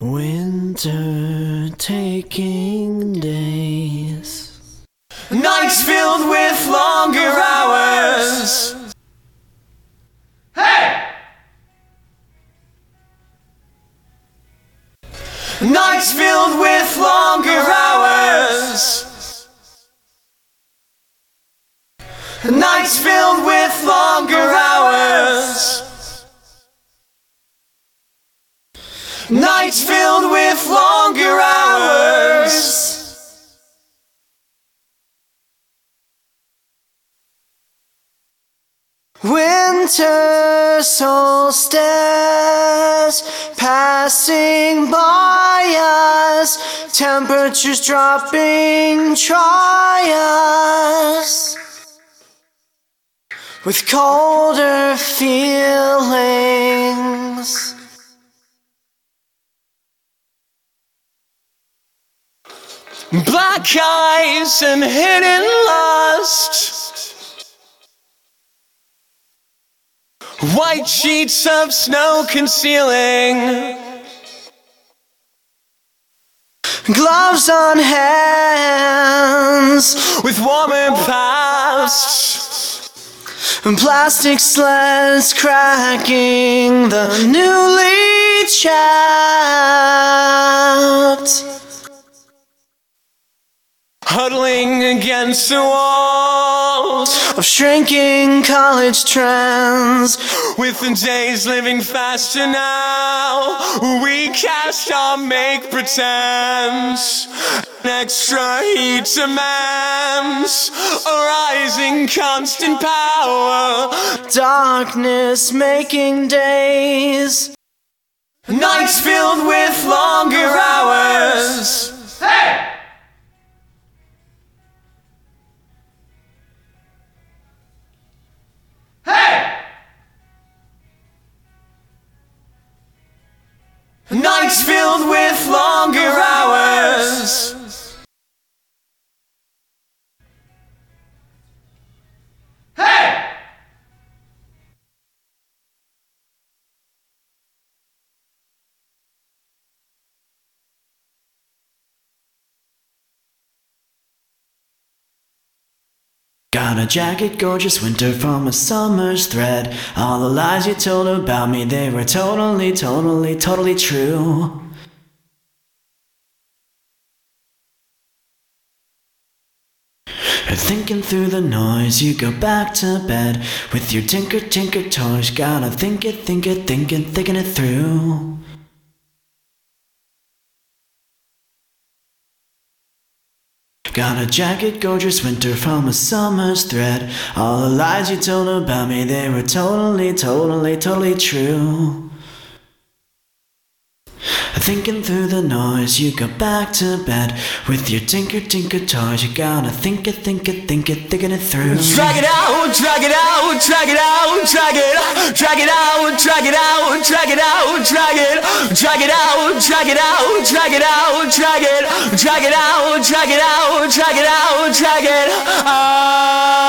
Winter taking days, nights filled with longer hours. Hey! Nights filled with longer hours. Nights filled with longer hours. Nights filled with longer hours. winter solstice passing by us, temperatures dropping, try us with colder feelings. Black eyes and hidden lust, white sheets of snow concealing, Gloves on hands with warmer past, and plastic sleds cracking the newly chapped. huddling against the walls Of shrinking college trends, with the days living faster now. We cast our make pretense, extra heat demands a rising constant power. darkness making days, Nights filled with longer hours. Hey! Nights filled with longer hours. Hey! got a jacket, gorgeous winter from a summer's thread. All the lies you told about me, they were totally true. Thinking through the noise, you go back to bed with your tinker toys. Gotta thinking it through. Got a jacket, gorgeous winter from a summer's thread. All the lies you told about me, they were totally true. Thinking through the noise, you go back to bed with your tinker toys. You gotta thinking it through. Drag it out, drag it out, drag it out, drag it, drag it out, drag it out, drag it out, drag it, drag it out, drag it out, drag it out, drag it, drag it out, drag it out, drag it out, drag it out.